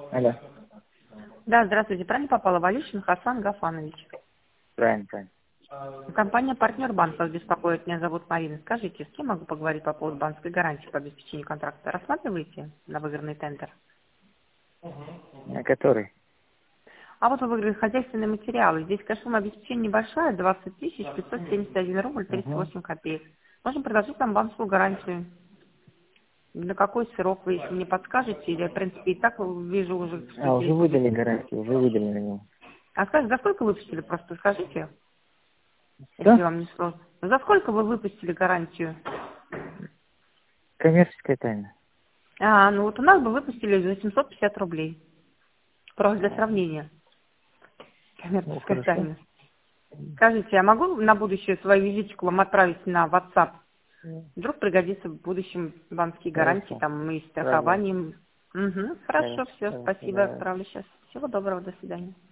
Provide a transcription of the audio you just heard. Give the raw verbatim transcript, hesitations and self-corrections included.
Алло. Да, здравствуйте. Правильно попала? Валюшин Хасан Гафанович. Правильно, правильно. Компания «Партнер Банк» вас беспокоит. Меня зовут Марина. Скажите, с кем могу поговорить по поводу банковской гарантии по обеспечению контракта? Рассматриваете на выигранный тендер? На который? А вот вы выиграли хозяйственные материалы. Здесь, конечно, сумма обеспечения небольшая, двадцать тысяч пятьсот семьдесят один рубль тридцать Угу. восемь копеек. Можем предложить вам банковскую гарантию. На какой срок вы, если мне подскажете, или, в принципе, и так вижу уже, что А, уже действует. выдали гарантию, уже выдали на него. А скажите, за сколько выпустили, просто скажите, если Что? вам не сложно. За сколько вы выпустили гарантию? Коммерческая тайна. А, ну вот у нас бы выпустили за семьсот пятьдесят рублей. Просто для сравнения. Ну, Коммерческая хорошо. тайна. Скажите, я могу на будущее свою визитку вам отправить на WhatsApp? Вдруг пригодится в будущем банковские гарантии, Хорошо. там и Давай. страхованием. Угу, хорошо, Хорошо. все, Хорошо, спасибо, давай. отправлю сейчас. Всего доброго, до свидания.